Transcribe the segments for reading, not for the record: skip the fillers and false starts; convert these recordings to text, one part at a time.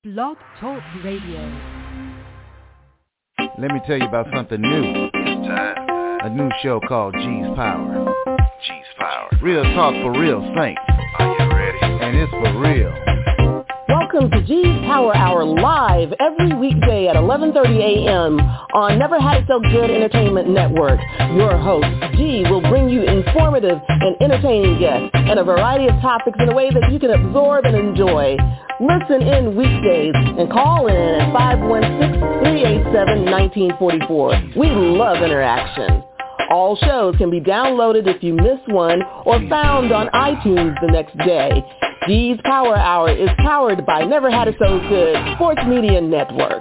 Blog Talk Radio. Let me tell you about something new. It's time. A new show called G's Power. G's Power. Real talk for real saints. Are you ready? And it's for real. Welcome to G's Power Hour live every weekday at 11:30 a.m. on Never Had It So Good Entertainment Network. Your host, G, will bring you informative and entertaining guests and a variety of topics in a way that you can absorb and enjoy. Listen in weekdays and call in at 516-387-1944. We love interaction. All shows can be downloaded if you miss one or found on iTunes the next day. G's Power Hour is powered by Never Had It So Good Sports Media Network.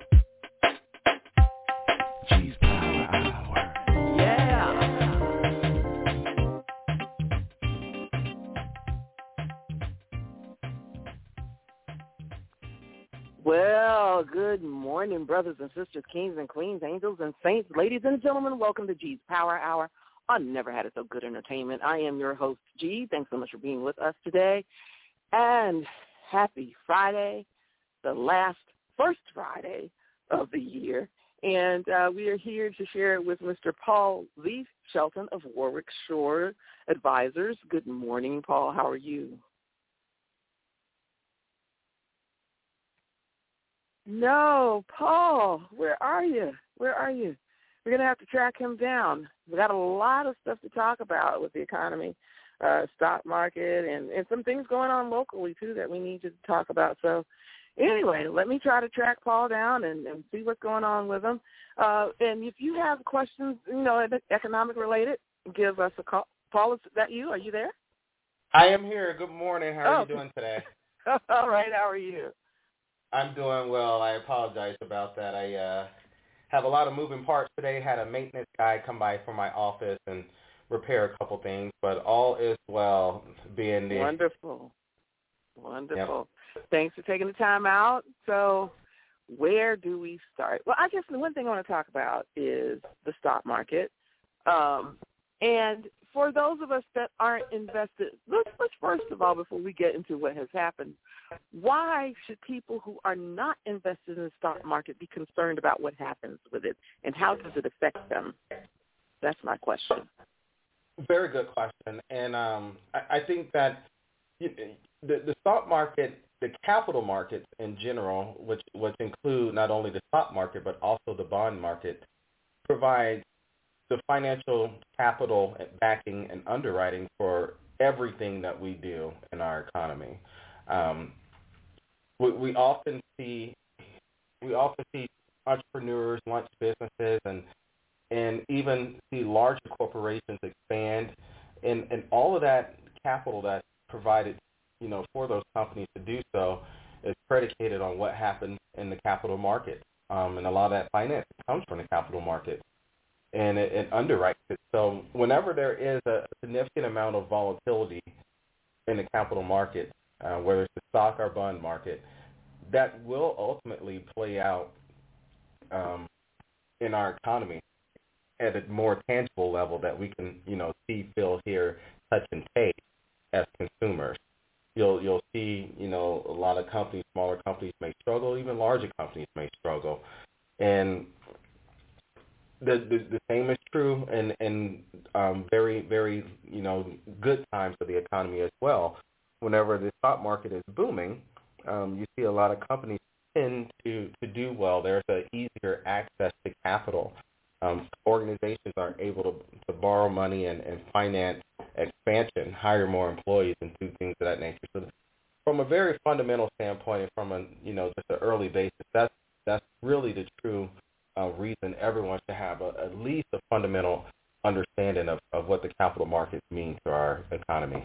G's Power Hour. Yeah. Well, good morning, brothers and sisters, kings and queens, angels and saints, ladies and gentlemen. Welcome to G's Power Hour on Never Had It So Good Entertainment. I am your host, G. Thanks so much for being with us today. And happy Friday, the first Friday of the year. And we are here to share it with Mr. Paul Lee Shelton of Warwick Shore Advisors. Good morning, Paul. How are you? No, Paul, where are you? Where are you? We're going to have to track him down. We got a lot of stuff to talk about with the economy. Stock market, and some things going on locally, too, that we need to talk about. So anyway, let me try to track Paul down and see what's going on with him. And if you have questions, economic related, give us a call. Paul, is that you? Are you there? I am here. Good morning. How are you doing today? All right. How are you? I'm doing well. I apologize about that. I have a lot of moving parts today. Had a maintenance guy come by from my office and repair a couple things, but all is well being there. Wonderful. Yep. Thanks for taking the time out. So where do we start? Well, I guess the one thing I want to talk about is the stock market. And for those of us that aren't invested, let's first of all, before we get into what has happened, why should people who are not invested in the stock market be concerned about what happens with it, and how does it affect them? That's my question. Very good question. And I think that the stock market, the capital markets in general, which include not only the stock market but also the bond market, provide the financial capital backing and underwriting for everything that we do in our economy. We often see entrepreneurs launch businesses and even see larger corporations expand, and all of that capital that's provided, for those companies to do so is predicated on what happens in the capital market, and a lot of that finance comes from the capital market, and it underwrites it. So whenever there is a significant amount of volatility in the capital market, whether it's the stock or bond market, that will ultimately play out in our economy at a more tangible level that we can, see, feel, hear, touch, and taste as consumers. You'll see, a lot of companies, smaller companies may struggle, even larger companies may struggle. And the same is true in very, very, good times of the economy as well. Whenever the stock market is booming, you see a lot of companies tend to do well. There's an easier access to capital. Organizations are able to borrow money and finance expansion, hire more employees, and do things of that nature. So from a very fundamental standpoint and from just an early basis, that's really the true reason everyone should have at least a fundamental understanding of what the capital markets mean to our economy.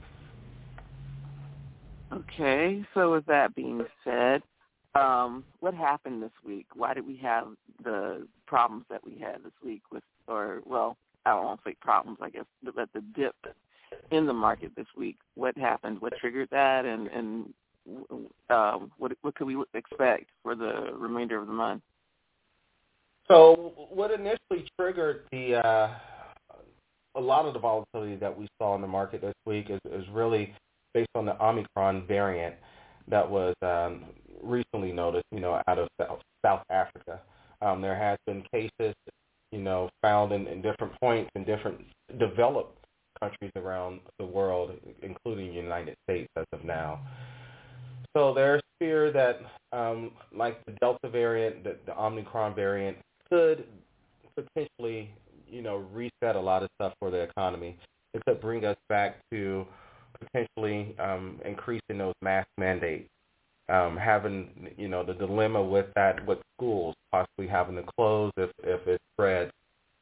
Okay, so with that being said, what happened this week? Why did we have the problems that we had this week I don't want to say problems, I guess, but the dip in the market this week? What happened? What triggered that? And what could we expect for the remainder of the month? So what initially triggered a lot of the volatility that we saw in the market this week is really based on the Omicron variant that was recently noticed, out of South Africa. There has been cases, found in different points in different developed countries around the world, including the United States as of now. So there's fear that, like the Delta variant, the Omicron variant could potentially, reset a lot of stuff for the economy. It could bring us back to potentially increasing those mask mandates, having, the dilemma with that, with schools possibly having to close if it spreads.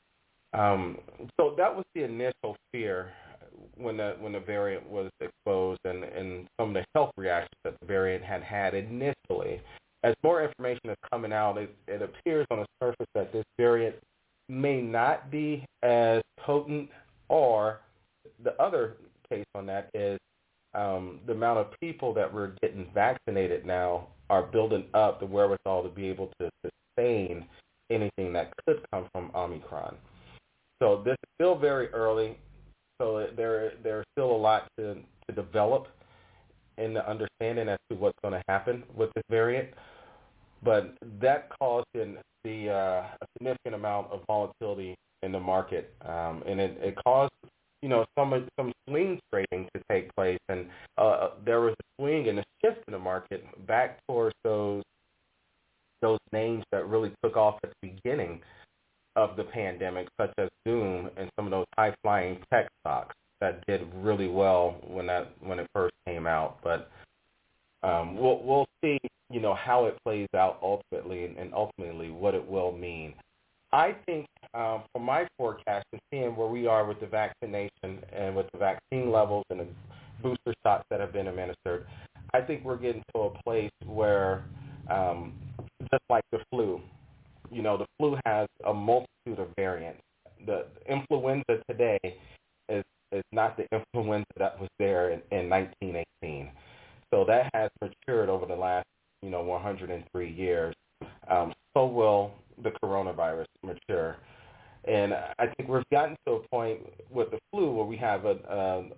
So that was the initial fear when the variant was exposed, and some of the health reactions that the variant had initially. As more information is coming out, it appears on the surface that this variant may not be as potent, or the other case on that is the amount of people that we're getting vaccinated now are building up the wherewithal to be able to sustain anything that could come from Omicron. So this is still very early, so there's still a lot to develop in the understanding as to what's going to happen with this variant. But that caused a significant amount of volatility in the market, and it caused some swing trading to take place, and there was a swing and a shift in the market back towards those names that really took off at the beginning of the pandemic, such as Zoom and some of those high-flying tech stocks that did really well when it first came out. But we'll see, how it plays out ultimately, and ultimately what it will mean. I think, from my forecast and seeing where we are with the vaccination and with the vaccine levels and the booster shots that have been administered, I think we're getting to a place where, just like the flu, the flu has a multitude of variants. The influenza today is not the influenza that was there in 1918. So that has matured over the last, 103 years. So will the coronavirus mature. And I think we've gotten to a point with the flu where we have a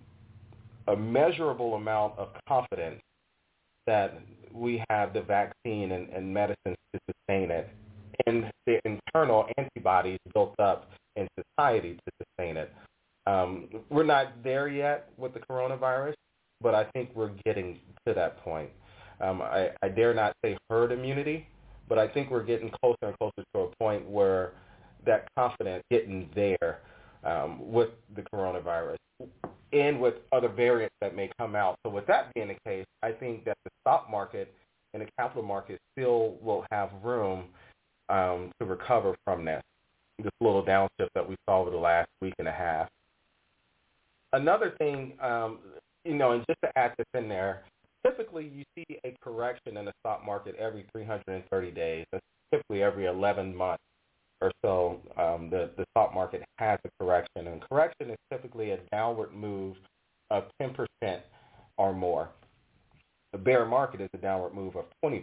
measurable amount of confidence that we have the vaccine and medicines to sustain it, and the internal antibodies built up in society to sustain it. We're not there yet with the coronavirus, but I think we're getting to that point. I dare not say herd immunity, but I think we're getting closer and closer to a point where that confidence getting there with the coronavirus and with other variants that may come out. So with that being the case, I think that the stock market and the capital market still will have room to recover from this little downshift that we saw over the last week and a half. Another thing, and just to add this in there, typically you see a correction in the stock market every 330 days. That's typically every 11 months or so. The stock market has a correction, and correction is typically a downward move of 10% or more. The bear market is a downward move of 20%.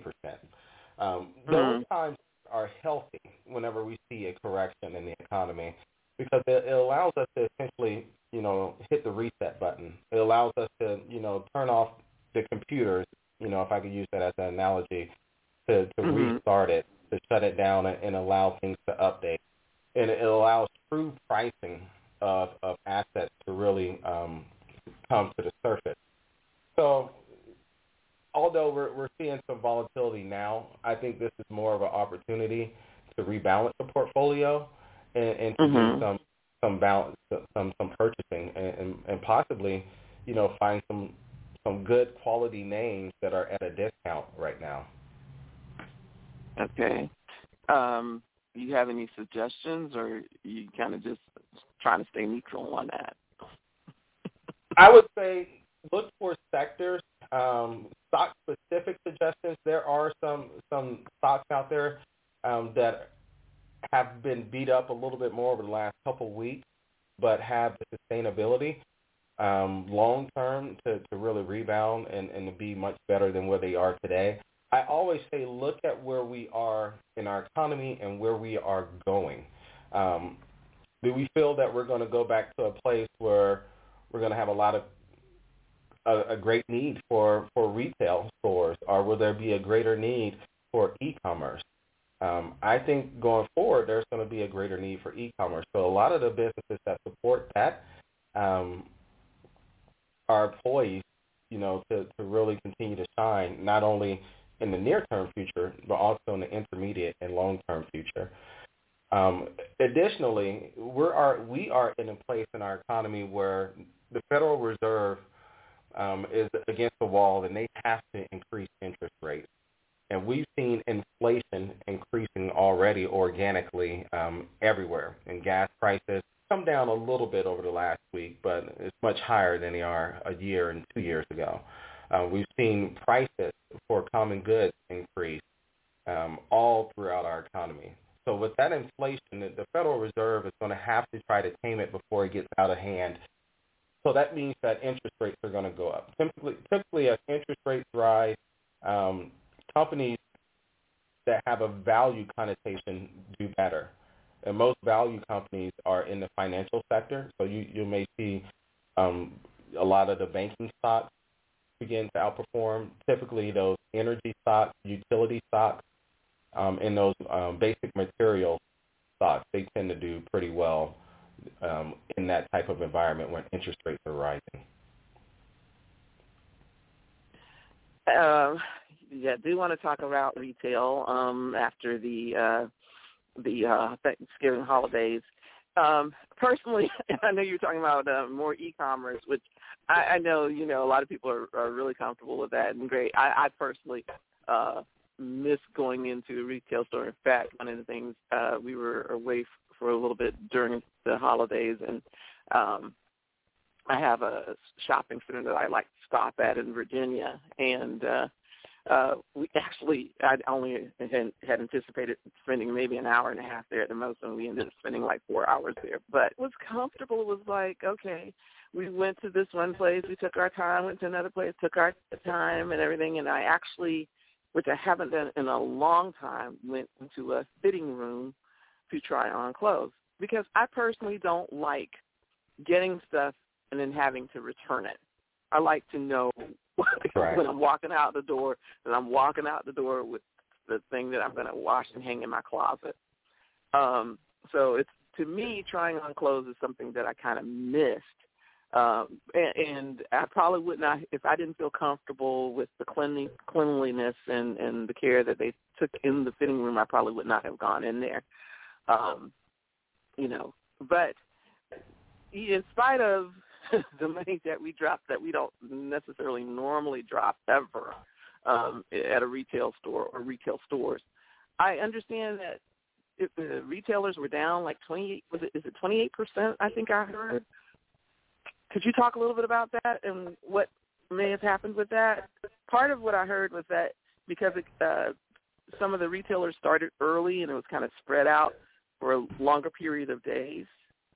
Those times are healthy whenever we see a correction in the economy, because it allows us to essentially, hit the reset button. It allows us to, turn off the computers, if I could use that as an analogy, to restart it, to shut it down and allow things to update. And it allows true pricing of assets to really come to the surface. So although we're seeing some volatility now, I think this is more of an opportunity to rebalance the portfolio and to do some balance, some purchasing, and possibly, find some good quality names that are at a discount right now. Okay. Do you have any suggestions, or you kind of just trying to stay neutral on that? I would say look for sectors, stock-specific suggestions. There are some stocks out there that have been beat up a little bit more over the last couple weeks, but have the sustainability long-term to really rebound and to be much better than where they are today. I always say look at where we are in our economy and where we are going. Do we feel that we're going to go back to a place where we're going to have a lot of a great need for retail stores, or will there be a greater need for e-commerce? I think going forward, there's going to be a greater need for e-commerce. So a lot of the businesses that support that are poised, to really continue to shine, not only in the near-term future, but also in the intermediate and long-term future. Additionally, we are in a place in our economy where the Federal Reserve is against the wall, and they have to increase interest rates. And we've seen inflation increasing already organically everywhere, and gas prices come down a little bit over the last week, but it's much higher than they are a year and 2 years ago. We've seen prices for common goods increase all throughout our economy. So with that inflation, the Federal Reserve is going to have to try to tame it before it gets out of hand. So that means that interest rates are going to go up. Typically, as interest rates rise, companies that have a value connotation do better. And most value companies are in the financial sector. So you may see a lot of the banking stocks begin to outperform. Typically, those energy stocks, utility stocks, and those basic material stocks, they tend to do pretty well in that type of environment when interest rates are rising. Yeah, I do want to talk about retail after the Thanksgiving holidays. Personally, I know you're talking about more e-commerce, which I know, a lot of people are really comfortable with that and great. I personally miss going into a retail store. In fact, one of the things, we were away for a little bit during the holidays, and I have a shopping center that I like to stop at in Virginia, and we actually, I only had anticipated spending maybe an hour and a half there at the most, and we ended up spending like 4 hours there. But it was comfortable. It was like, okay, we went to this one place, we took our time, went to another place, took our time and everything, and I actually, which I haven't done in a long time, went into a fitting room to try on clothes, because I personally don't like getting stuff and then having to return it. I like to know when I'm walking out the door, that I'm walking out the door with the thing that I'm going to wash and hang in my closet. So it's, to me, trying on clothes is something that I kind of missed. And I probably would not, if I didn't feel comfortable with the cleanliness and the care that they took in the fitting room, I probably would not have gone in there. But in spite of the money that we drop that we don't necessarily normally drop ever at a retail store or retail stores, I understand that if the retailers were down like 28%, is it 28%? I think I heard. Could you talk a little bit about that and what may have happened with that? Part of what I heard was that because some of the retailers started early and it was kind of spread out for a longer period of days.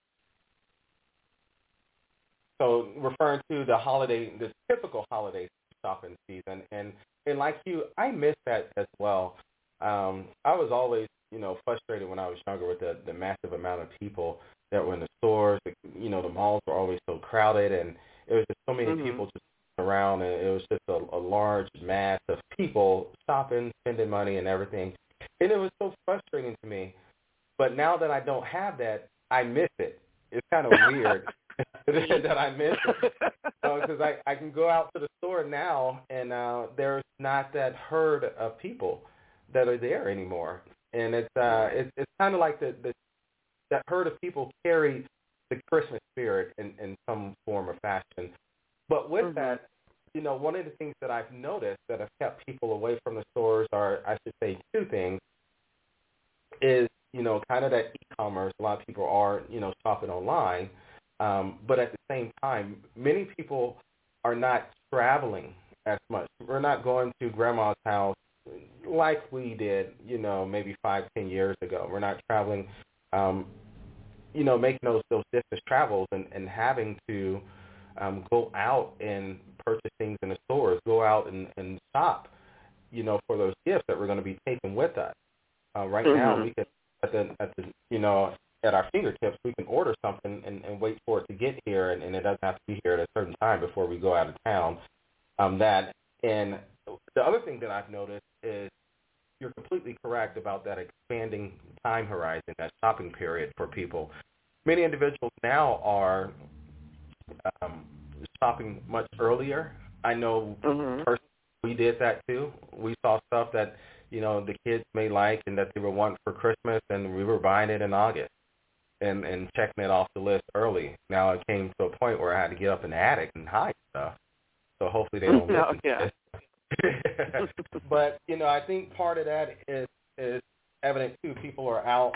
So referring to the typical holiday shopping season, and like you, I miss that as well. I was always, frustrated when I was younger with the massive amount of people that were in the stores. The malls were always so crowded, and it was just so many people just around, and it was just a large mass of people shopping, spending money, and everything. And it was so frustrating to me. But now that I don't have that, I miss it. It's kind of weird that I miss it, because I can go out to the store now, and there's not that herd of people that are there anymore. And it's kind of like that herd of people carry the Christmas spirit in some form or fashion. But with that, one of the things that I've noticed that have kept people away from the stores are, I should say, two things, is, kind of that e-commerce. A lot of people are, shopping online. But at the same time, many people are not traveling as much. We're not going to grandma's house like we did, maybe 5-10 years ago. We're not traveling, making those distance travels and having to go out and purchase things in the stores, go out and shop, for those gifts that we're going to be taking with us. Right now, we can, at the at our fingertips. We can order something and wait for it to get here, and it doesn't have to be here at a certain time before we go out of town. And the other thing that I've noticed is you're completely correct about that expanding time horizon, that shopping period for people. Many individuals now are shopping much earlier. I know personally we did that too. We saw stuff that, the kids may like and that they were wanting for Christmas, and we were buying it in August and checking it off the list early. Now it came to a point where I had to get up in the attic and hide stuff. So hopefully they don't listen to this. But, I think part of that is evident too. People are out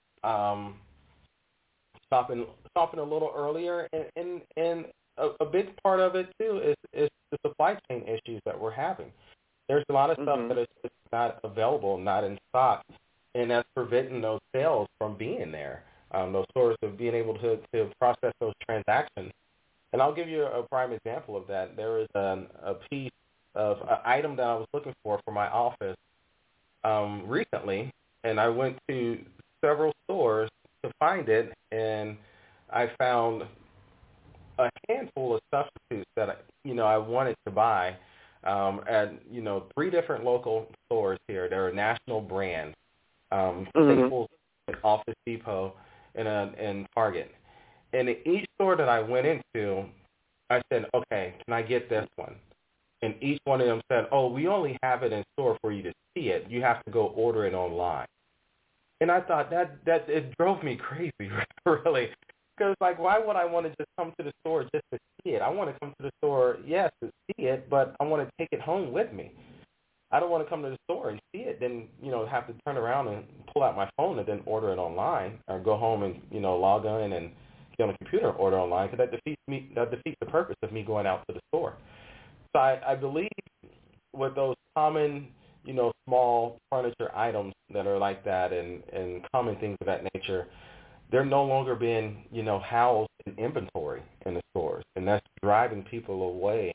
shopping a little earlier, and a big part of it too is the supply chain issues that we're having. There's a lot of stuff that is just not available, not in stock, and that's preventing those sales from being there. Those stores of being able to process those transactions. And I'll give you a prime example of that. There is a piece of an item that I was looking for my office recently, and I went to several stores to find it, and I found a handful of substitutes that I wanted to buy at 3 different local stores here. They're a national brand, Staples, Office Depot, and Target. And in each store that I went into, I said, okay, can I get this one? And each one of them said, oh, we only have it in store for you to see it. You have to go order it online. And I thought that it drove me crazy, really. Because, why would I want to just come to the store just to see it? I want to come to the store, yes, to see it, but I want to take it home with me. I don't want to come to the store and see it, then, have to turn around and pull out my phone and then order it online, or go home and, log in and get on the computer and order online, because that defeats the purpose of me going out to the store. So I believe with those common, small furniture items that are like that and common things of that nature, they're no longer being, housed in inventory in the stores, and that's driving people away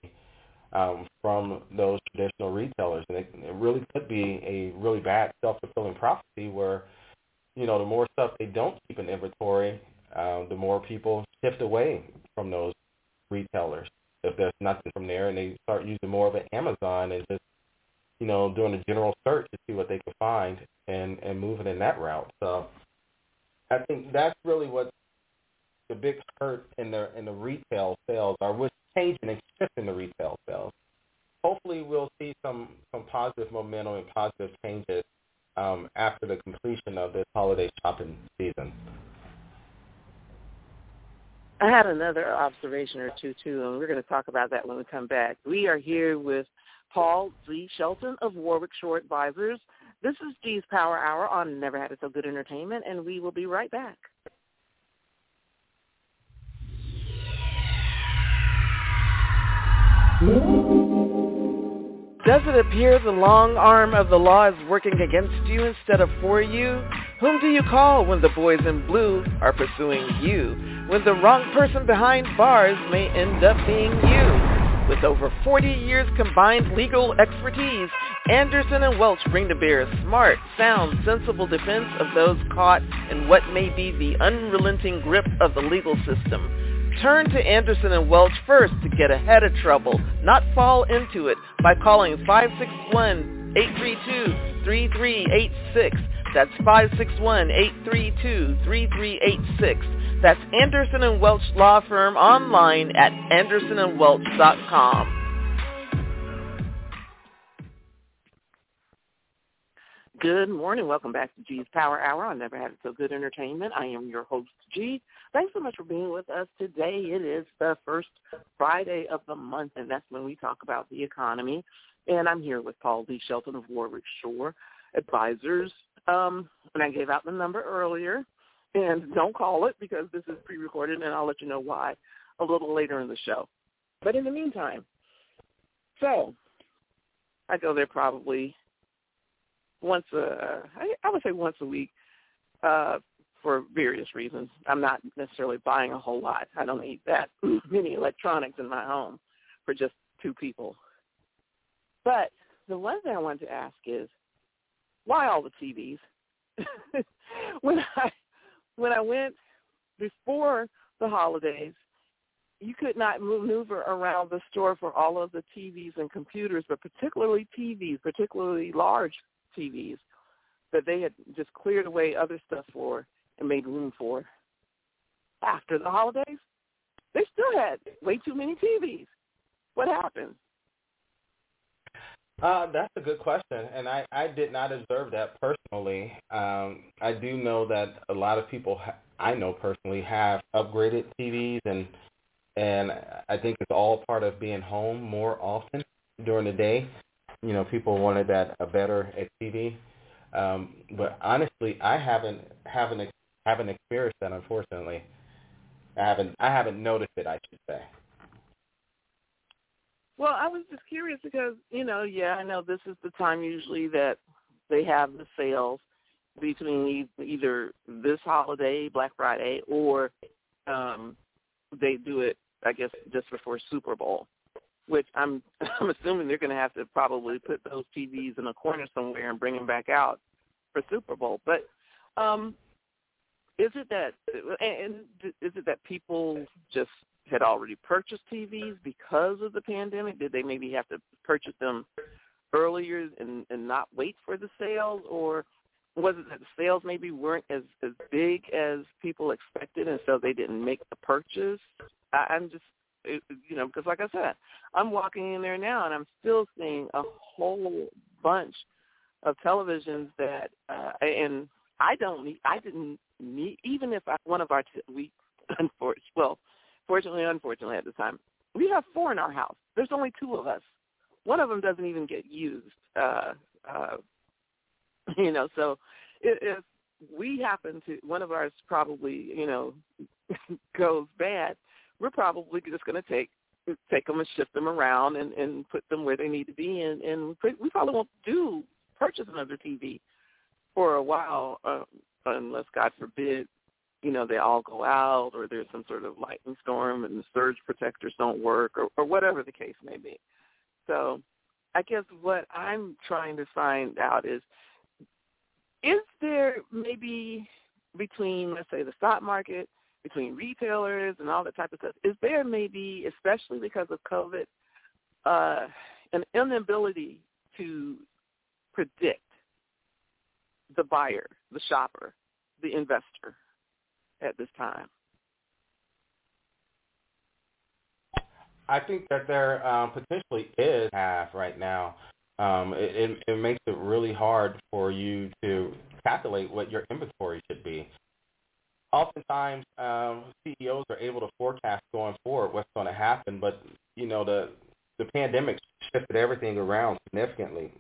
from those traditional retailers. And it really could be a really bad self-fulfilling prophecy where, the more stuff they don't keep in inventory, the more people shift away from those retailers if there's nothing from there, and they start using more of an Amazon and just, doing a general search to see what they can find and moving in that route. So I think that's really what the big hurt in the retail sales are, what's changing and shifting the retail sales. Hopefully we'll see some positive momentum and positive changes after the completion of this holiday shopping season. I had another observation or two, too, and we're going to talk about that when we come back. We are here with Paul Z. Shelton of Warwick Shore Advisors. This is G's Power Hour on Never Had It So Good Entertainment, and we will be right back. Does it appear the long arm of the law is working against you instead of for you? Whom do you call when the boys in blue are pursuing you? When the wrong person behind bars may end up being you? With over 40 years combined legal expertise, Anderson & Welch bring to bear a smart, sound, sensible defense of those caught in what may be the unrelenting grip of the legal system. Turn to Anderson & Welch first to get ahead of trouble, not fall into it, by calling 561-832-3386. That's 561-832-3386. That's Anderson & Welch Law Firm, online at andersonandwelch.com. Good morning. Welcome back to G's Power Hour on Never Had It So Good Entertainment. I am your host, G. Thanks so much for being with us today. It is the first Friday of the month, and that's when we talk about the economy. And I'm here with Paul D. Shelton of Warwick Shore Advisors. And I gave out the number earlier. And don't call it because this is pre-recorded, and I'll let you know why a little later in the show. But in the meantime, so I go there probably once I would say once a week for various reasons. I'm not necessarily buying a whole lot. I don't need that many electronics in my home for just 2 people. But the one thing I wanted to ask is, why all the TVs? when I went before the holidays, you could not maneuver around the store for all of the TVs and computers, but particularly TVs, particularly large TVs, that they had just cleared away other stuff for and made room for. After the holidays, they still had way too many TVs. What happened? That's a good question, and I did not observe that personally. I do know that a lot of people I know personally have upgraded TVs, and I think it's all part of being home more often during the day. You know, people wanted a better TV, but honestly, I haven't experienced that. Unfortunately, I haven't noticed it, I should say. Well, I was just curious because, I know this is the time usually that they have the sales between either this holiday, Black Friday, or they do it, I guess, just before Super Bowl, which I'm assuming they're going to have to probably put those TVs in a corner somewhere and bring them back out for Super Bowl. But is it that people just had already purchased TVs because of the pandemic? Did they maybe have to purchase them earlier and not wait for the sales? Or was it that the sales maybe weren't as big as people expected, and so they didn't make the purchase? I'm just, because like I said, I'm walking in there now, and I'm still seeing a whole bunch of televisions that, and I didn't need, even if one of our, fortunately, unfortunately at the time, we have 4 in our house. There's only 2 of us. One of them doesn't even get used. So if we happen to, one of ours probably, goes bad, we're probably just going to take them and shift them around and put them where they need to be. And we probably won't purchase another TV for a while unless, God forbid, they all go out or there's some sort of lightning storm and the surge protectors don't work or whatever the case may be. So I guess what I'm trying to find out is there maybe between, let's say, the stock market, between retailers and all that type of stuff, is there maybe, especially because of COVID, an inability to predict the buyer, the shopper, the investor at this time? I think that there potentially is half right now. It makes it really hard for you to calculate what your inventory should be. Oftentimes, CEOs are able to forecast going forward what's going to happen, but the pandemic shifted everything around significantly.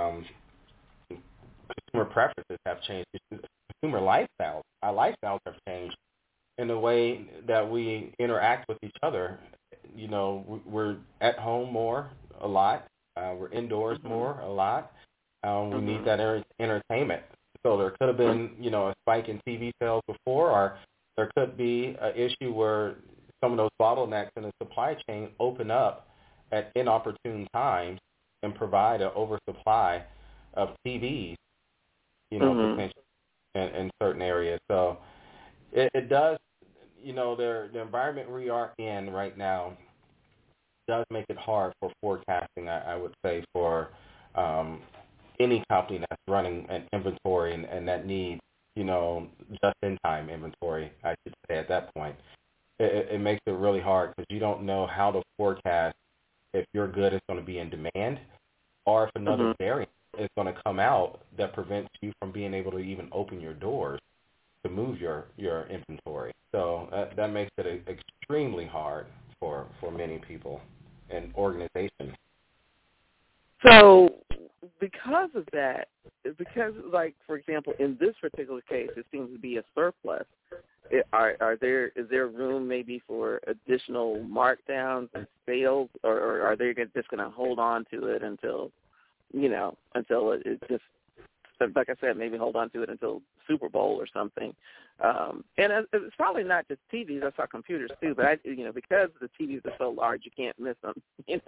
Consumer preferences have changed. Consumer lifestyles, our lifestyles have changed in the way that we interact with each other. We're at home more a lot. We're indoors more a lot. We need that entertainment. So there could have been, a spike in TV sales before, or there could be an issue where some of those bottlenecks in the supply chain open up at inopportune times and provide an oversupply of TVs, potentially in certain areas. So it does, the environment we are in right now does make it hard for forecasting, I would say, for any company that's running an inventory and that needs, just-in-time inventory, I should say at that point. It makes it really hard because you don't know how to forecast if your good is going to be in demand or if another variant is going to come out that prevents you from being able to even open your doors to move your inventory. So that makes it extremely hard for many people and organizations. So because of that, like, for example, in this particular case, it seems to be a surplus. Is there room maybe for additional markdowns and sales, or are they just going to hold on to it until it just, like I said, maybe hold on to it until Super Bowl or something? And it's probably not just TVs. I saw computers too, but because the TVs are so large, you can't miss them.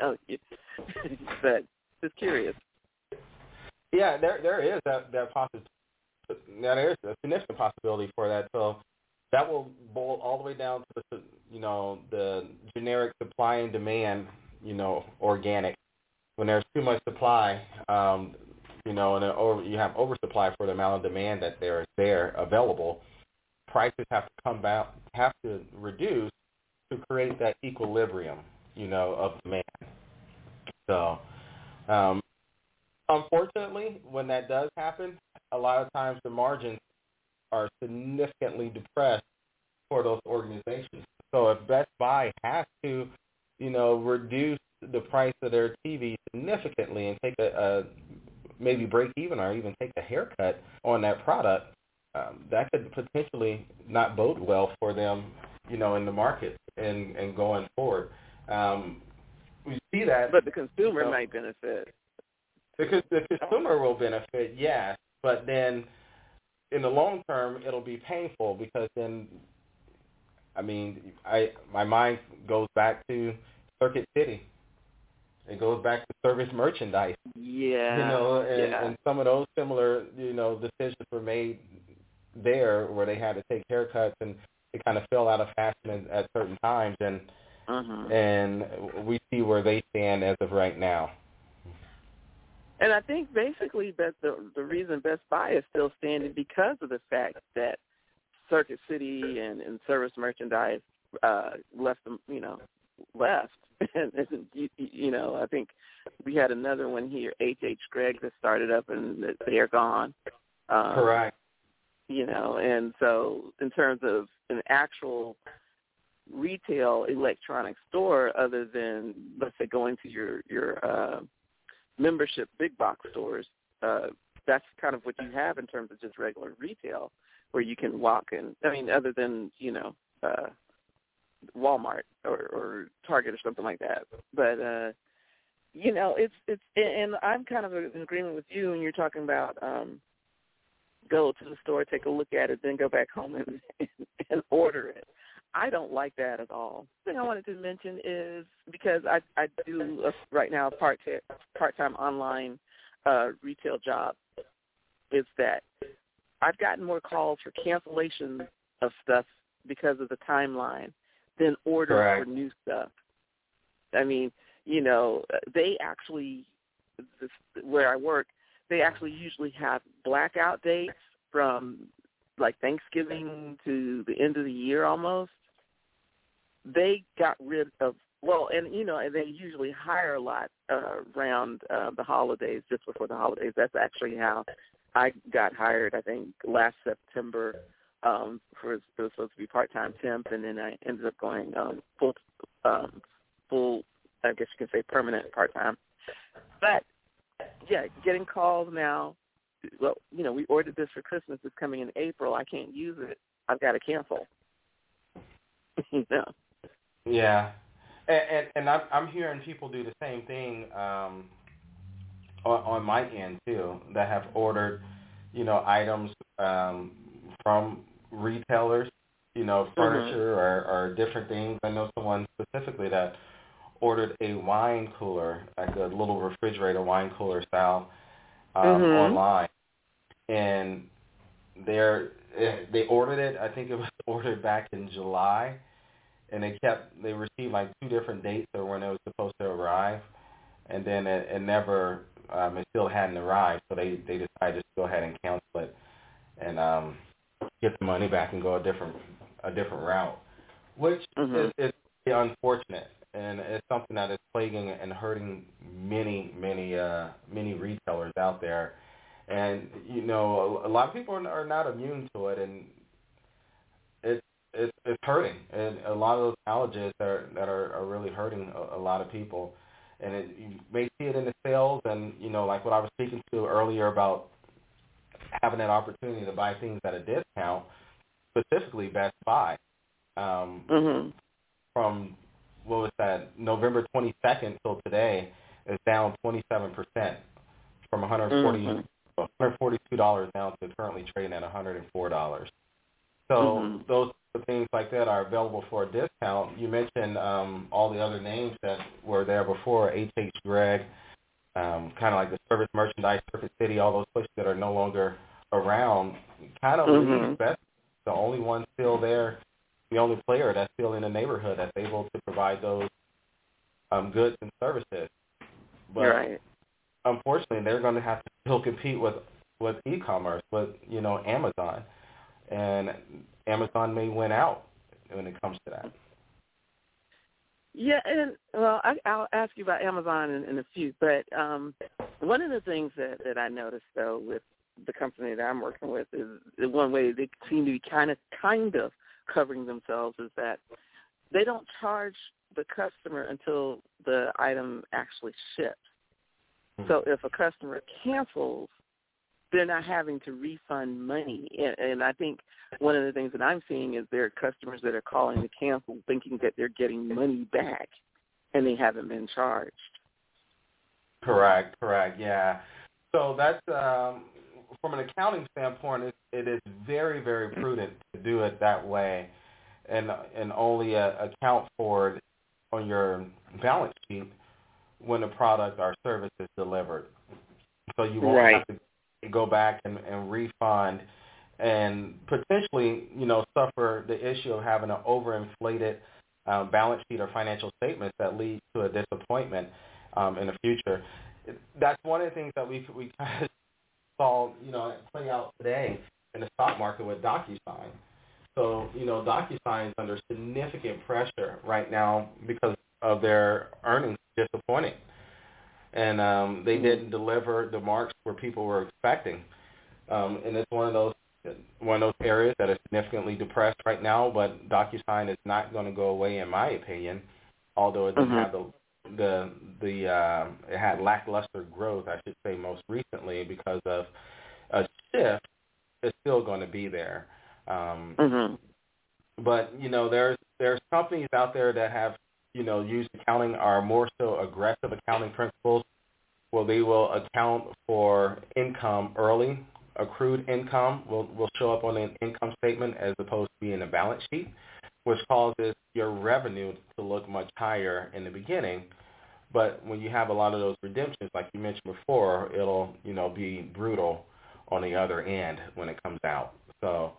But just curious. Yeah, there is that possibility. Now, there's a significant possibility for that. So that will boil all the way down to the generic supply and demand, organic. When there's too much supply, and you have oversupply for the amount of demand that there is available, prices have to reduce to create that equilibrium, of demand. So, unfortunately, when that does happen, a lot of times the margins are significantly depressed for those organizations. So if Best Buy has to, reduce the price of their TV significantly and take maybe break even or even take a haircut on that product, that could potentially not bode well for them, in the market and going forward. We see that. But the consumer might benefit. Because the consumer will benefit, yes, but then in the long term, it'll be painful because then, my mind goes back to Circuit City. It goes back to service merchandise. Yeah. And some of those similar, decisions were made there where they had to take haircuts and it kind of fell out of fashion at certain times, and and we see where they stand as of right now. And I think basically that the reason Best Buy is still standing because of the fact that Circuit City and service merchandise left them, left. And I think we had another one here, H.H. Gregg, that started up and they're gone. Correct. And so in terms of an actual retail electronics store, other than, let's say, going to your membership big box stores, that's kind of what you have in terms of just regular retail, where you can walk in. Other than Walmart or Target or something like that. But it's and I'm kind of in agreement with you when you're talking about go to the store, take a look at it, then go back home and order it. I don't like that at all. The thing I wanted to mention is, because I do right now part-time online retail job, is that I've gotten more calls for cancellation of stuff because of the timeline than orders for new stuff. They actually, where I work, they actually usually have blackout dates from like Thanksgiving to the end of the year almost. They got rid of, and they usually hire a lot around the holidays, just before the holidays. That's actually how I got hired, I think, last September. It was supposed to be part-time temp, and then I ended up going full, I guess you can say permanent part-time. But, yeah, getting calls now, well, we ordered this for Christmas. It's coming in April. I can't use it. I've got to cancel. Yeah, and I'm hearing people do the same thing on my end too, that have ordered, items from retailers, furniture or different things. I know someone specifically that ordered a wine cooler, like a little refrigerator wine cooler style, online, and they ordered it. I think it was ordered back in July. And they received like 2 different dates of when it was supposed to arrive, and then it never, it still hadn't arrived. So they decided to go ahead and cancel it and get the money back and go a different route, which is unfortunate, and it's something that is plaguing and hurting many retailers out there. And a lot of people are not immune to it, and it's hurting, and a lot of those outages that are really hurting a lot of people. And you may see it in the sales, and like what I was speaking to earlier about having that opportunity to buy things at a discount, specifically Best Buy. From what was that, November 22nd till today, is down 27%, from $142 down to currently trading at $104. So those things like that are available for a discount. You mentioned all the other names that were there before, H.H. Gregg, kind of like the service merchandise, Circuit City, all those places that are no longer around, kind of leave the only one still there, the only player that's still in the neighborhood that's able to provide those goods and services. But right. Unfortunately, they're going to have to still compete with e-commerce, with Amazon, and Amazon may win out when it comes to that. Yeah, and well, I'll ask you about Amazon in a few, but one of the things that I noticed though with the company that I'm working with is the one way they seem to be kind of covering themselves is that they don't charge the customer until the item actually ships. So if a customer cancels, they're not having to refund money. And I think one of the things that I'm seeing is there are customers that are calling to cancel thinking that they're getting money back, and they haven't been charged. Correct, yeah. So that's, from an accounting standpoint, it is very, very prudent to do it that way and only account for it on your balance sheet when the product or service is delivered. So you won't have to go back and refund and potentially, suffer the issue of having an overinflated balance sheet or financial statements that lead to a disappointment in the future. That's one of the things that we kind of saw, play out today in the stock market with DocuSign. So, DocuSign is under significant pressure right now because of their earnings disappointing. And they didn't deliver the marks where people were expecting. And it's one of those areas that is significantly depressed right now, but DocuSign is not going to go away, in my opinion, although it doesn't have it had lackluster growth, I should say, most recently because of a shift. It's still going to be there. But, there's companies out there that have, used accounting are more so aggressive accounting principles where they will account for income early. Accrued income will show up on an income statement as opposed to being a balance sheet, which causes your revenue to look much higher in the beginning. But when you have a lot of those redemptions, like you mentioned before, it'll, be brutal on the other end when it comes out. So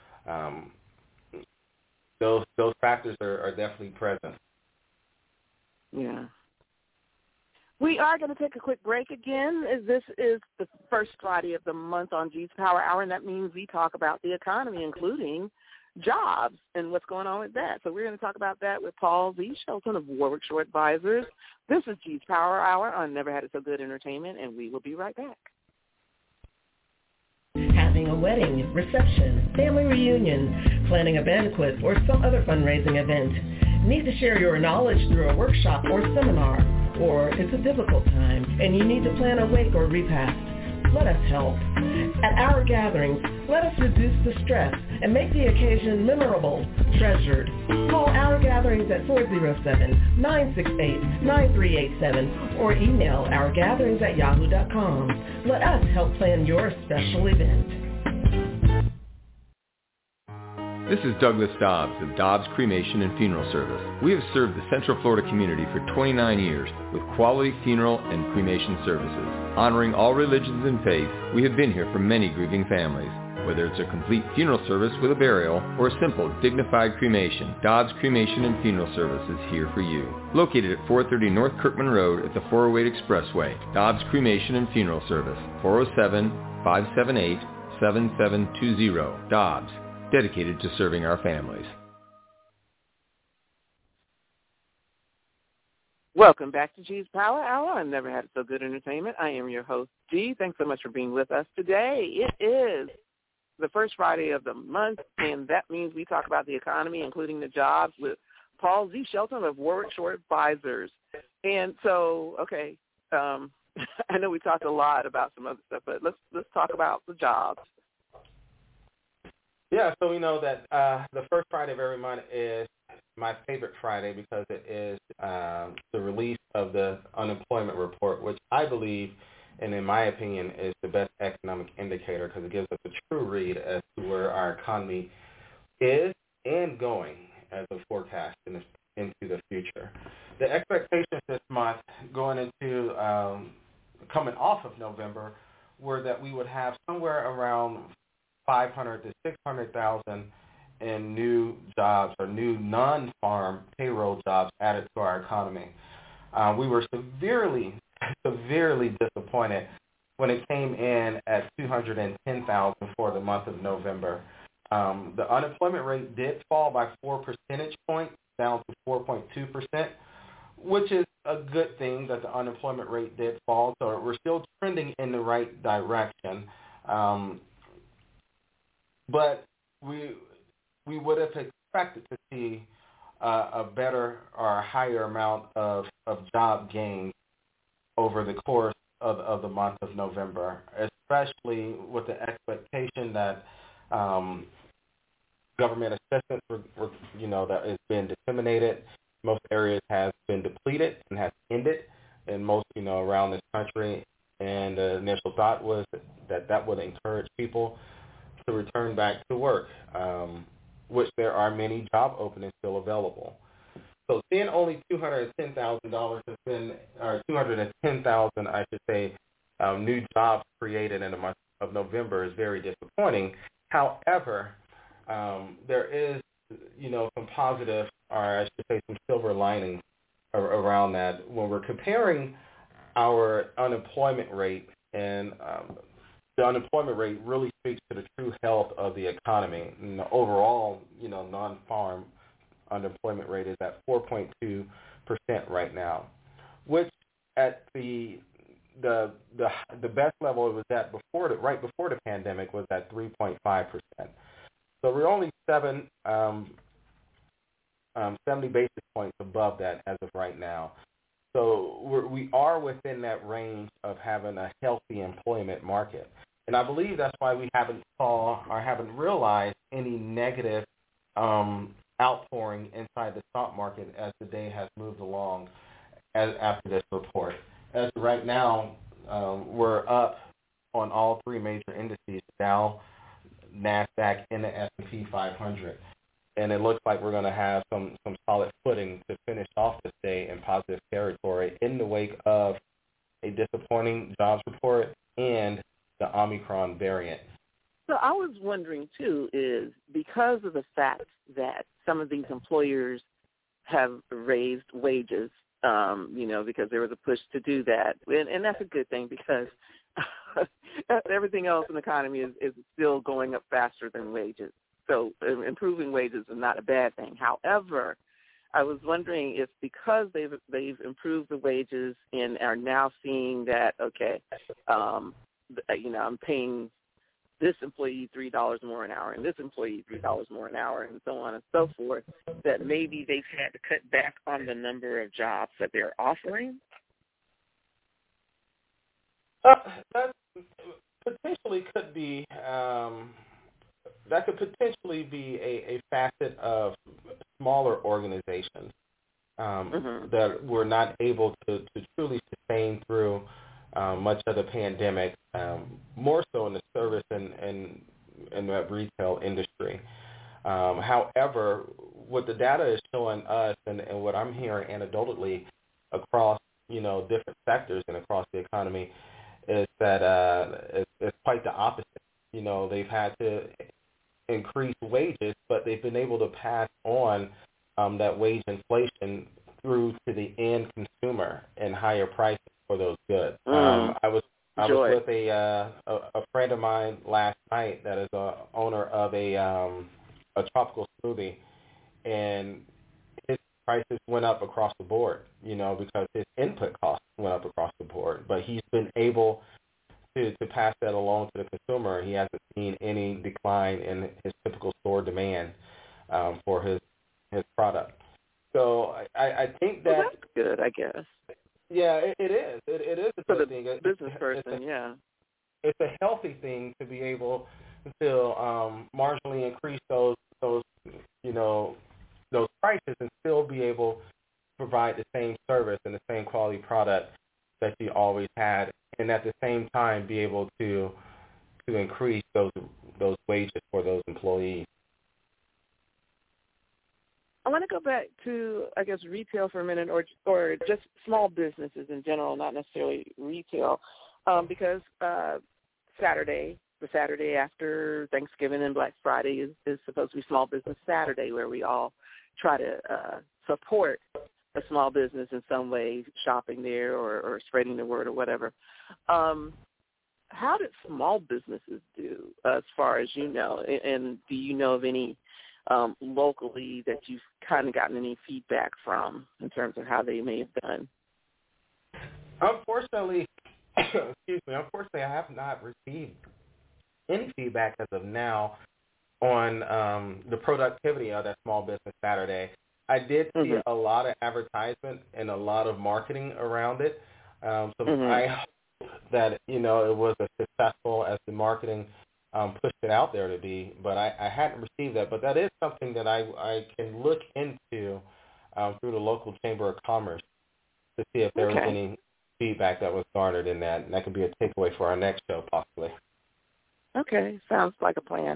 those factors are definitely present. Yeah. We are going to take a quick break again. This is the first Friday of the month on G's Power Hour, and that means we talk about the economy, including jobs and what's going on with that. So we're going to talk about that with Paul Z. Shelton of Warwick Shore Advisors. This is G's Power Hour on Never Had It So Good Entertainment, and we will be right back. Having a wedding, reception, family reunion, planning a banquet, or some other fundraising event. Need to share your knowledge through a workshop or seminar, or it's a difficult time and you need to plan a wake or repast. Let us help. At our gatherings, let us reduce the stress and make the occasion memorable, treasured. Call our gatherings at 407-968-9387 or email ourgatherings@yahoo.com. Let us help plan your special event. This is Douglas Dobbs of Dobbs Cremation and Funeral Service. We have served the Central Florida community for 29 years with quality funeral and cremation services. Honoring all religions and faiths, we have been here for many grieving families. Whether it's a complete funeral service with a burial or a simple, dignified cremation, Dobbs Cremation and Funeral Service is here for you. Located at 430 North Kirkman Road at the 408 Expressway, Dobbs Cremation and Funeral Service, 407-578-7720. Dobbs, dedicated to serving our families. Welcome back to G's Power Hour. I've never had so good entertainment. I am your host, G. Thanks so much for being with us today. It is the first Friday of the month, and that means we talk about the economy, including the jobs, with Paul Z. Shelton of Warwick Shore Advisors. And so, okay, I know we talked a lot about some other stuff, but let's talk about the jobs. Yeah, so we know that the first Friday of every month is my favorite Friday because it is the release of the unemployment report, which I believe, and in my opinion, is the best economic indicator because it gives us a true read as to where our economy is and going as a forecast into the future. The expectations this month going into coming off of November were that we would have somewhere around 500 to 600,000 in new jobs or new non-farm payroll jobs added to our economy. We were severely disappointed when it came in at 210,000 for the month of November. The unemployment rate did fall by 4 percentage points, down to 4.2%, which is a good thing that the unemployment rate did fall. So we're still trending in the right direction. But we would have expected to see a better or a higher amount of job gains over the course of the month of November, especially with the expectation that government assistance, that has been disseminated. Most areas has been depleted and has ended in most, around this country. And the initial thought was that would encourage people to return back to work, which there are many job openings still available. So seeing only $210,000 has been, or 210,000, I should say, new jobs created in the month of November is very disappointing. However, there is, some positive, or I should say some silver linings around that. When we're comparing our unemployment rate, and the unemployment rate really speaks to the true health of the economy. And the overall, non-farm unemployment rate is at 4.2% right now, which at the best level it was at right before the pandemic was at 3.5%. So we're only 70 basis points above that as of right now. So we are within that range of having a healthy employment market. And I believe that's why we haven't realized any negative outpouring inside the stock market as the day has moved along after this report. As of right now, we're up on all three major indices, Dow, NASDAQ, and the S&P 500. And it looks like we're going to have some solid footing to finish off this day in positive territory in the wake of a disappointing jobs report and the Omicron variant. So I was wondering, too, is because of the fact that some of these employers have raised wages, because there was a push to do that. And that's a good thing because everything else in the economy is still going up faster than wages. So improving wages is not a bad thing. However, I was wondering if because they've improved the wages and are now seeing that, okay, I'm paying this employee $3 more an hour and this employee $3 more an hour and so on and so forth, that maybe they've had to cut back on the number of jobs that they're offering? That potentially could be a facet of smaller organizations that were not able to truly sustain through much of the pandemic, more so in the service and the retail industry. However, what the data is showing us and what I'm hearing anecdotally across, different sectors and across the economy is that it's quite the opposite. They've had to increase wages, but they've been able to pass on that wage inflation through to the end consumer and higher prices for those goods. I was with a friend of mine last night that is a owner of a tropical smoothie, and his prices went up across the board, because his input costs went up across the board. But he's been able to pass that along to the consumer. He hasn't seen any decline in his typical store demand for his product. So I think that... Well, that's good, I guess. Yeah, it is. It is a good thing. Business person, yeah. It's a healthy thing to be able to marginally increase those prices and still be able to provide the same service and the same quality product that you always had, and at the same time be able to increase those wages for those employees. I want to go back to, I guess, retail for a minute, or just small businesses in general, not necessarily retail, because Saturday the Saturday after Thanksgiving and Black Friday is supposed to be Small Business Saturday, where we all try to support a small business in some way, shopping there or spreading the word or whatever. How did small businesses do as far as you know? And do you know of any locally that you've kind of gotten any feedback from in terms of how they may have done? Unfortunately, I have not received any feedback as of now on the productivity of that Small Business Saturday. I did see a lot of advertisement and a lot of marketing around it. I hope that, it was as successful as the marketing pushed it out there to be, but I hadn't received that. But that is something that I can look into through the local Chamber of Commerce to see if there was any feedback that was garnered in that, and that could be a takeaway for our next show, possibly. Okay, sounds like a plan.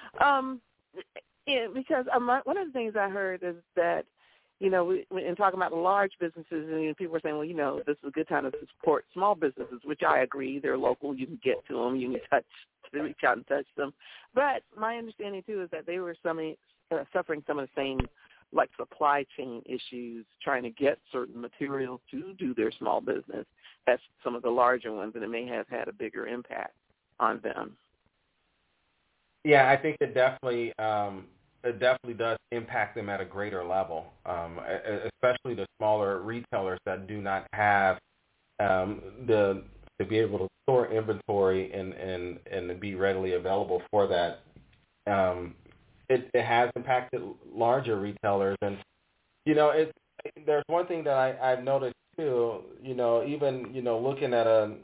Because one of the things I heard is that, in talking about the large businesses, and people were saying, well, this is a good time to support small businesses, which I agree. They're local. You can get to them. You can reach out and touch them. But my understanding, too, is that they were suffering some of the same, like, supply chain issues, trying to get certain materials to do their small business as some of the larger ones, and it may have had a bigger impact on them. Yeah, I think it definitely does impact them at a greater level, especially the smaller retailers that do not have to be able to store inventory and to be readily available for that. It has impacted larger retailers, and there's one thing that I've noticed too. Even looking at a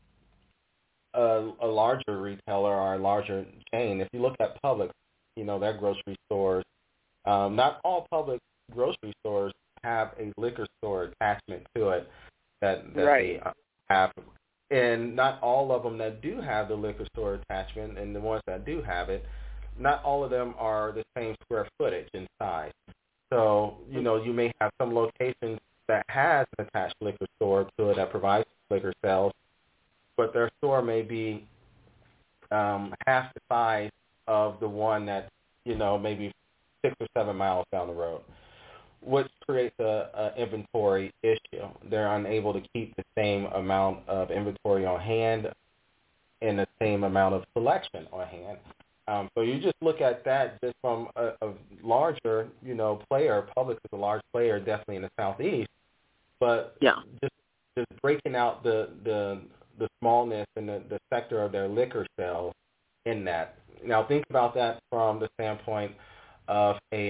larger retailer or a larger chain, if you look at Publix, their grocery stores, not all Publix grocery stores have a liquor store attachment to it that they have. And not all of them that do have the liquor store attachment, and the ones that do have it, not all of them are the same square footage and size. So, you may have some locations that has an attached liquor store to it that provides liquor sales, but their store may be half the size of the one that's, maybe 6 or 7 miles down the road, which creates a inventory issue. They're unable to keep the same amount of inventory on hand and the same amount of selection on hand. So you just look at that just from a larger, player. Publix is a large player, definitely in the Southeast, but just breaking out the smallness and the sector of their liquor sales in that. Now think about that from the standpoint of a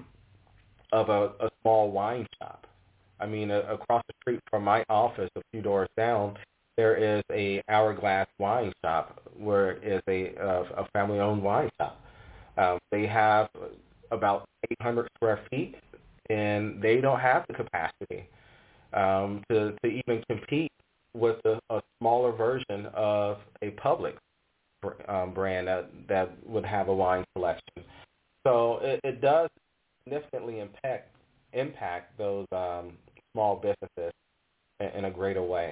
small wine shop. I mean, across the street from my office, a few doors down, there is a Hourglass wine shop, where is a family-owned wine shop. They have about 800 square feet, and they don't have the capacity to even compete with a smaller version of a Publix brand that would have a wine selection. So it does significantly impact those small businesses in a greater way.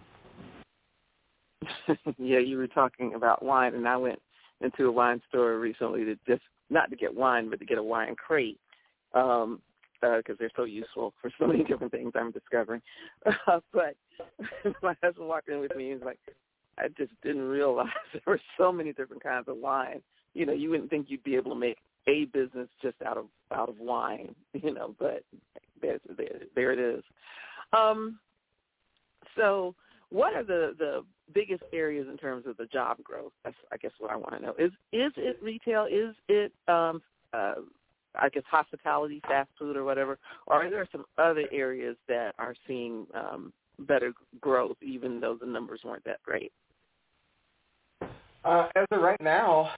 Yeah, you were talking about wine, and I went into a wine store recently not to get wine, but to get a wine crate, because they're so useful for so many different things I'm discovering. But my husband walked in with me and was like, I just didn't realize there were so many different kinds of wine. You wouldn't think you'd be able to make a business just out of wine, but there it is. So what are the biggest areas in terms of the job growth? That's, I guess, what I want to know. Is it retail? Is it, I guess, hospitality, fast food, or whatever? Or are there some other areas that are seeing better growth, even though the numbers weren't that great? As of right now,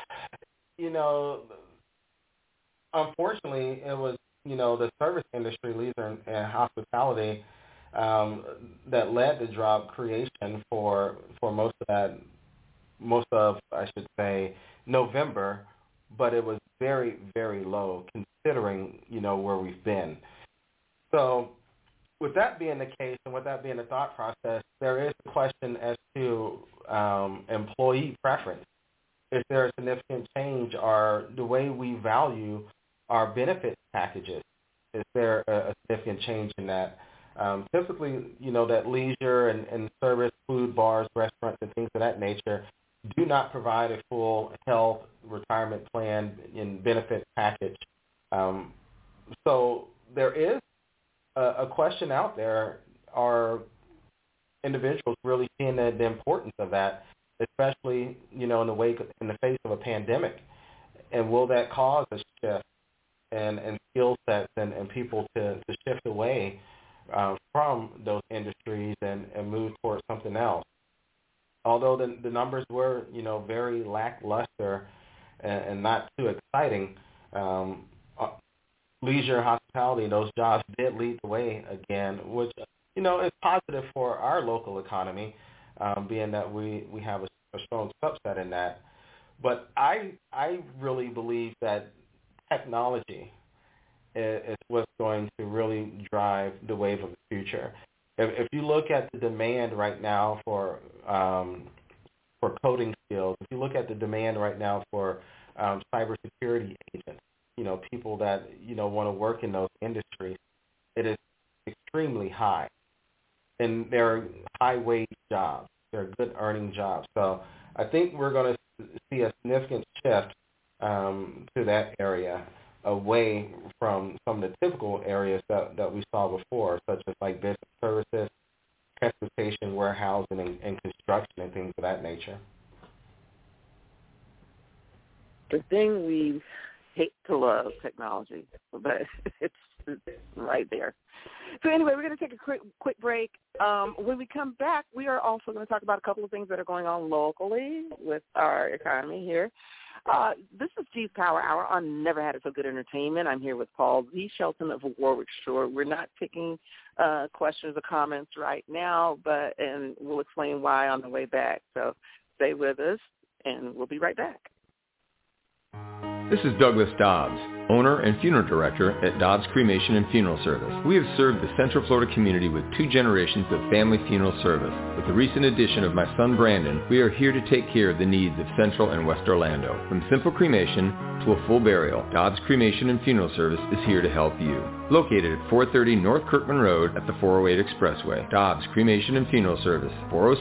unfortunately, it was, the service industry, leisure and hospitality, that led to job creation for most of, I should say, November, but it was very, very low considering, where we've been. So with that being the case and with that being the thought process, there is a question as to employee preference. is there a significant change or the way we value our benefit packages? Is there a significant change in that? Typically, that leisure and service, food, bars, restaurants, and things of that nature do not provide a full health, retirement plan and benefit package. So there is a question out there, are individuals really seeing the importance of that, especially, in the face of a pandemic? And will that cause a shift and skill sets and people to shift away from those industries and move towards something else? Although the numbers were, very lackluster and not too exciting, leisure, hospitality, those jobs did lead the way again, which, is positive for our local economy, being that we have a strong subset in that. But I really believe that technology is what's going to really drive the wave of the future. If you look at the demand right now for coding skills, if you look at the demand right now for cybersecurity agents, people that want to work in those industries, it is extremely high, and they're high-wage jobs. They're good-earning jobs. So I think we're going to see a significant shift to that area, away from some of the typical areas that we saw before, such as like business services, transportation, warehousing, and construction, and things of that nature. The thing we hate to love, technology, but it's right there. So anyway, we're going to take a quick break. When we come back, we are also going to talk about a couple of things that are going on locally with our economy here. This is G's Power Hour on Never Had It So Good Entertainment. I'm here with Paul Z. Shelton of Warwick Shore. We're not taking questions or comments right now, and we'll explain why on the way back. So stay with us, and we'll be right back. This is Douglas Dobbs, owner and funeral director at Dobbs Cremation and Funeral Service. We have served the Central Florida community with 2 generations of family funeral service. With the recent addition of my son Brandon, we are here to take care of the needs of Central and West Orlando. From simple cremation to a full burial, Dobbs Cremation and Funeral Service is here to help you. Located at 430 North Kirkman Road at the 408 Expressway. Dobbs Cremation and Funeral Service,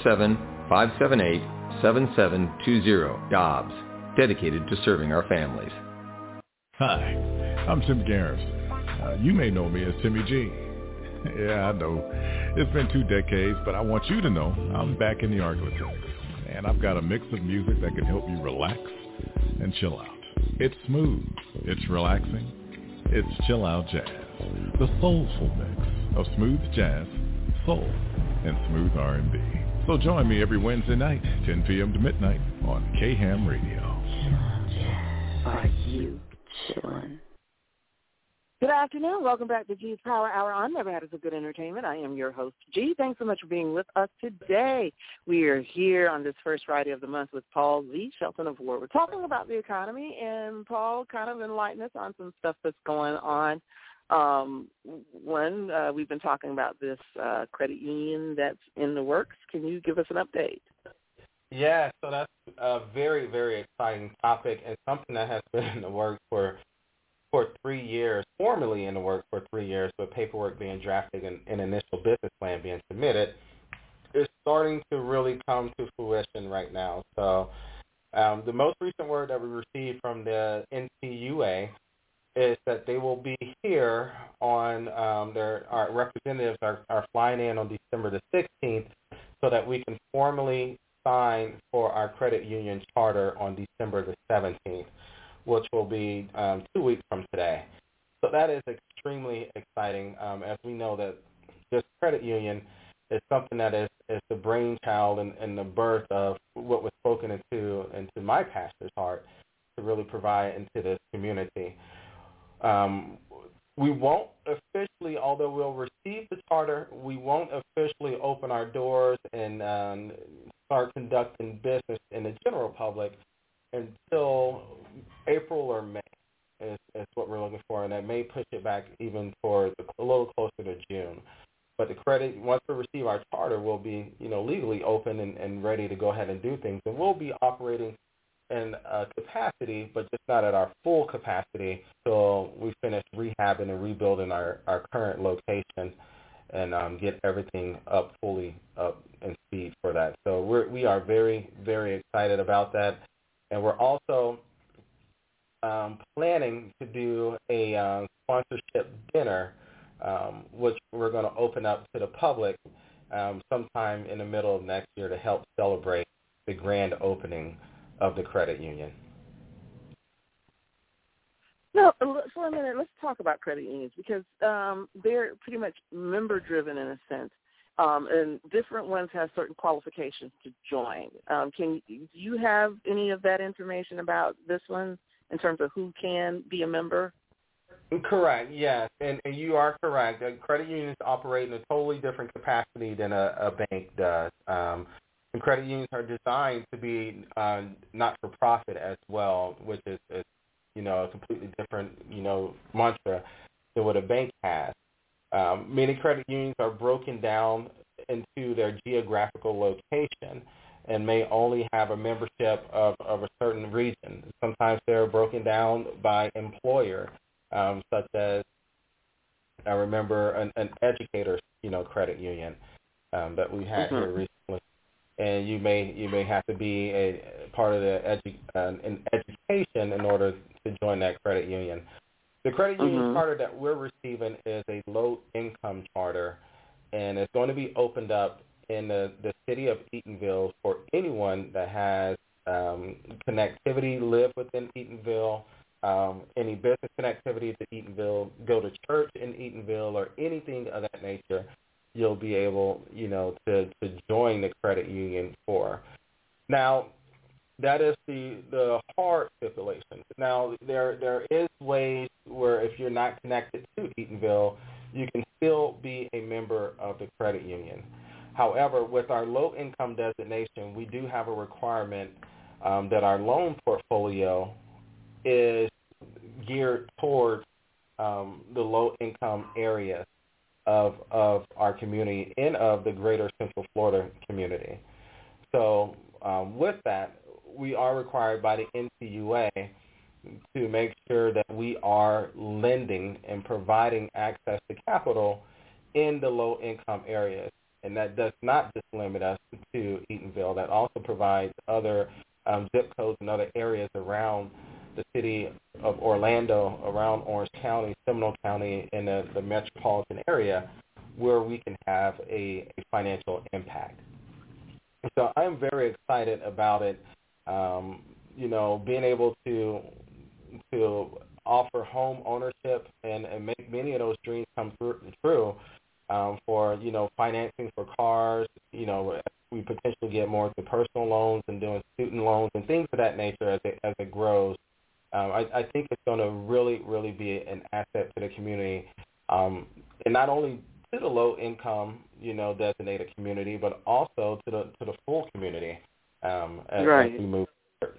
407-578-7720. Dobbs, dedicated to serving our families. Hi, I'm Tim Garrison. You may know me as Timmy G. Yeah, I know. It's been 2 decades, but I want you to know I'm back in the Arklatex. And I've got a mix of music that can help you relax and chill out. It's smooth. It's relaxing. It's chill out jazz. The soulful mix of smooth jazz, soul, and smooth R&B. So join me every Wednesday night, 10 p.m. to midnight on K-Ham Radio. Are you chillin'? Good afternoon. Welcome back to G's Power Hour on Never Had It So Good Entertainment. I am your host, G. Thanks so much for being with us today. We are here on this first Friday of the month with Paul Z. Shelton of Ward. We're talking about the economy, and Paul kind of enlightened us on some stuff that's going on. We've been talking about this credit union that's in the works. Can you give us an update? Yeah, so that's a very, very exciting topic, and something that has been in the works for 3 years, formally in the works for 3 years, with paperwork being drafted and an initial business plan being submitted, is starting to really come to fruition right now. So the most recent word that we received from the NCUA is that they will be here on our representatives are flying in on December the 16th so that we can formally sign for our credit union charter on December the 17th, which will be 2 weeks from today. So that is extremely exciting, as we know that this credit union is something that is the brainchild and the birth of what was spoken into my pastor's heart to really provide into this community. We won't officially, although we'll receive the charter, we won't officially open our doors and start conducting business in the general public until April or May is what we're looking for, and that may push it back even for a little closer to June. But the credit, once we receive our charter, we'll be legally open and ready to go ahead and do things, and we'll be operating in capacity, but just not at our full capacity till we finish rehabbing and rebuilding our current location and get everything fully up in speed for that. So we are very, very excited about that. And we're also planning to do a sponsorship dinner, which we're going to open up to the public sometime in the middle of next year to help celebrate the grand opening of the credit union. No, for a minute, let's talk about credit unions because they're pretty much member-driven in a sense, and different ones have certain qualifications to join. Do you have any of that information about this one in terms of who can be a member? Correct, yes, and you are correct. Credit unions operate in a totally different capacity than a bank does. And credit unions are designed to be not-for-profit as well, which is a completely different, mantra than what a bank has. Many credit unions are broken down into their geographical location and may only have a membership of a certain region. Sometimes they're broken down by employer, such as I remember an educator's, credit union that we had here recently. And you may have to be a part of the an education in order to join that credit union. The credit union charter that we're receiving is a low-income charter, and it's going to be opened up in the city of Eatonville for anyone that has connectivity, live within Eatonville, any business connectivity to Eatonville, go to church in Eatonville, or anything of that nature. You'll be able, to join the credit union for. Now, that is the hard stipulation. Now, there is ways where if you're not connected to Eatonville, you can still be a member of the credit union. However, with our low-income designation, we do have a requirement that our loan portfolio is geared towards the low-income areas of our community and of the greater Central Florida community. So with that, we are required by the NCUA to make sure that we are lending and providing access to capital in the low-income areas. And that does not just limit us to Eatonville. That also provides other zip codes and other areas around the city of Orlando, around Orange County, Seminole County, in the metropolitan area where we can have a financial impact. So I'm very excited about it, being able to offer home ownership and make many of those dreams come true for, financing for cars, we potentially get more into personal loans and doing student loans and things of that nature as it grows. I think it's going to really, really be an asset to the community, and not only to the low-income, designated community, but also to the full community as we move forward.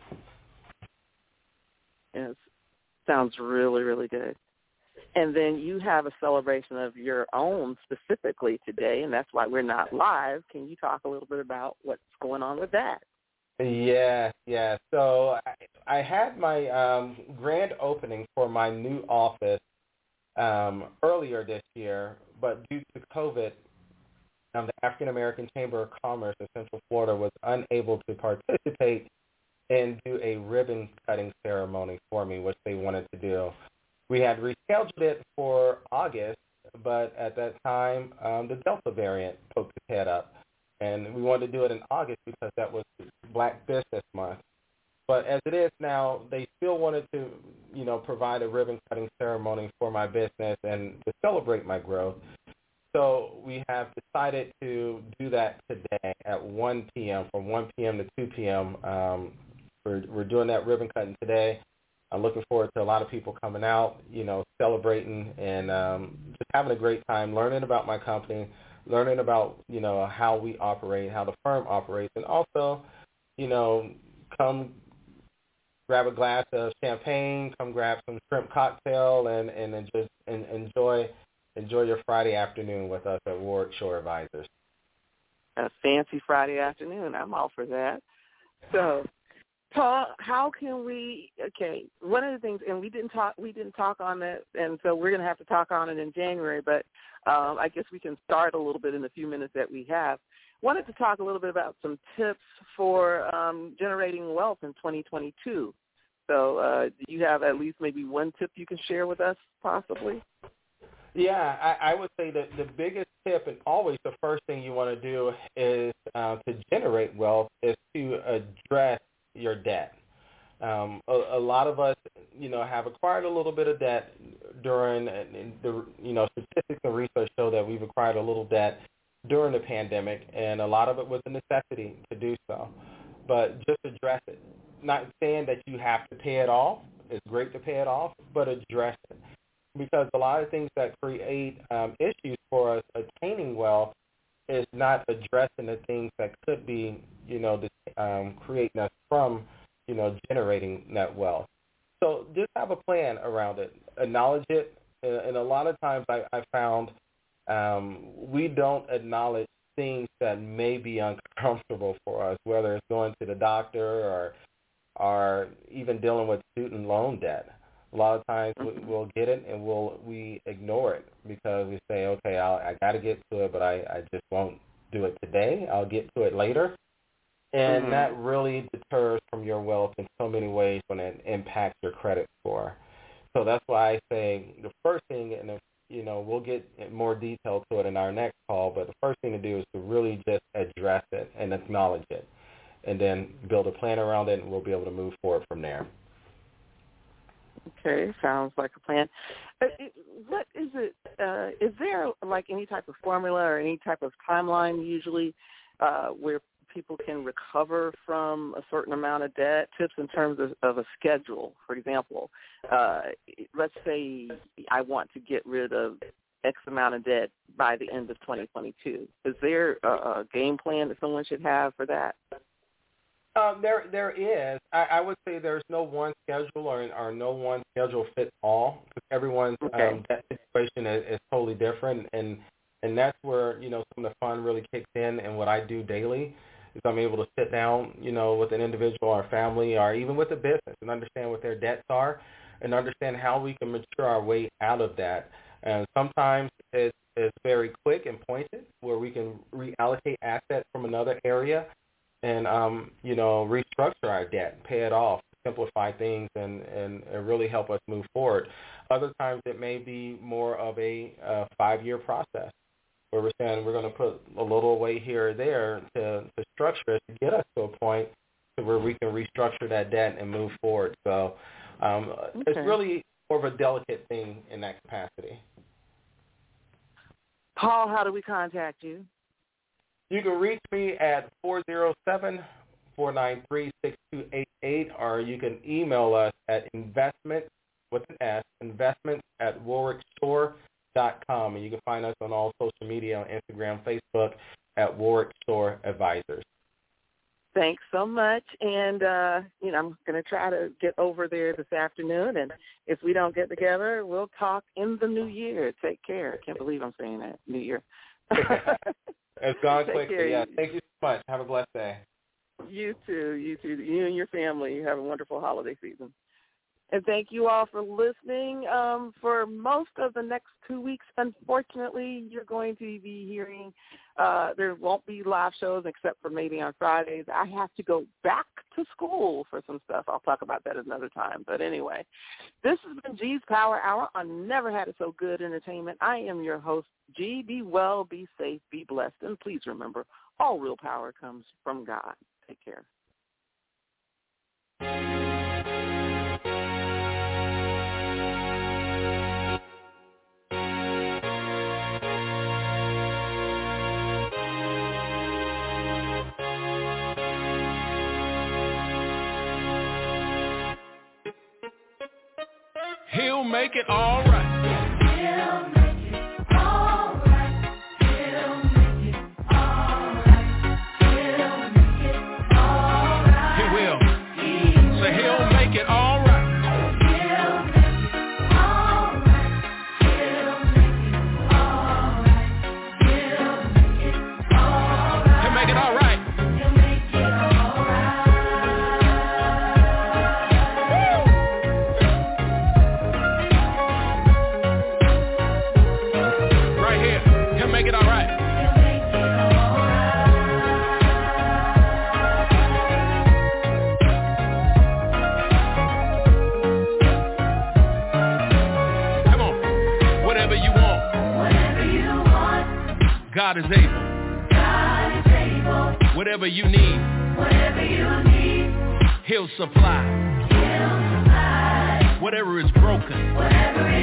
Yes, sounds really, really good. And then you have a celebration of your own specifically today, and that's why we're not live. Can you talk a little bit about what's going on with that? Yeah. So I had my grand opening for my new office earlier this year, but due to COVID, the African American Chamber of Commerce of Central Florida was unable to participate and do a ribbon cutting ceremony for me, which they wanted to do. We had rescheduled it for August, but at that time, the Delta variant poked its head up. And we wanted to do it in August because that was Black Business Month. But as it is now, they still wanted to, provide a ribbon-cutting ceremony for my business and to celebrate my growth. So we have decided to do that today at 1 p.m., from 1 p.m. to 2 p.m. We're doing that ribbon cutting today. I'm looking forward to a lot of people coming out, celebrating and just having a great time, learning about my company, learning about, how we operate, how the firm operates, and also, come grab a glass of champagne, come grab some shrimp cocktail, and just enjoy your Friday afternoon with us at Ward Shore Advisors. A fancy Friday afternoon. I'm all for that. So Paul, how can we? Okay, one of the things, and we didn't talk on it, and so we're going to have to talk on it in January. But I guess we can start a little bit in the few minutes that we have. Wanted to talk a little bit about some tips for generating wealth in 2022. So, do you have at least maybe one tip you can share with us, possibly? Yeah, I would say that the biggest tip, and always the first thing you want to do is to generate wealth, is to address your debt. A lot of us, have acquired a little bit of debt during the, statistics and research show that we've acquired a little debt during the pandemic, and a lot of it was a necessity to do so. But just address it. Not saying that you have to pay it off. It's great to pay it off, but address it. Because a lot of things that create issues for us attaining wealth is not addressing the things that could be, creating us from, generating that wealth. So just have a plan around it. Acknowledge it. And a lot of times I found we don't acknowledge things that may be uncomfortable for us, whether it's going to the doctor or even dealing with student loan debt. A lot of times we'll get it and we ignore it because we say, okay, I got to get to it, but I just won't do it today. I'll get to it later. And that really deters from your wealth in so many ways when it impacts your credit score. So that's why I say the first thing, and we'll get more detail to it in our next call, but the first thing to do is to really just address it and acknowledge it, and then build a plan around it, and we'll be able to move forward from there. Okay, sounds like a plan. What is it? Is there like any type of formula or any type of timeline usually where people can recover from a certain amount of debt? Tips in terms of a schedule, for example. Let's say I want to get rid of X amount of debt by the end of 2022. Is there a game plan that someone should have for that? There is. I would say there's no one schedule or no one schedule fits all. Everyone's debt situation is totally different, and that's where some of the fun really kicks in. And what I do daily is I'm able to sit down, with an individual or family or even with a business and understand what their debts are and understand how we can mature our way out of that. And sometimes it's very quick and pointed where we can reallocate assets from another area and, restructure our debt, pay it off, simplify things, and really help us move forward. Other times it may be more of a 5-year process where we're saying we're going to put a little away here or there to structure it to get us to a point where we can restructure that debt and move forward. So it's really more of a delicate thing in that capacity. Paul, how do we contact you? You can reach me at 407-493-6288, or you can email us at investments@warwickshore.com, and you can find us on all social media on Instagram, Facebook at Warwick Shore Advisors. Thanks so much, and I'm going to try to get over there this afternoon, and if we don't get together, we'll talk in the new year. Take care. I can't believe I'm saying that, New Year. It's gone quickly. Yeah. Thank you so much. Have a blessed day. You too. You and your family. You have a wonderful holiday season. And thank you all for listening. For most of the next 2 weeks, unfortunately, you're going to be hearing there won't be live shows except for maybe on Fridays. I have to go back to school for some stuff. I'll talk about that another time. But anyway, this has been G's Power Hour on Never Had It So Good Entertainment. I am your host, G. Be well, be safe, be blessed. And please remember, all real power comes from God. Take care. He'll make it all right. He'll make it all right. He'll make it all right. He'll make it all right. He will. So he'll make it all right. He'll make it all right. He'll make it all right. He'll make it all right. He'll make it all right. He'll make it all right. God is able. God is able. Whatever you need. Whatever you need. He'll supply. He'll supply. Whatever is broken. Whatever is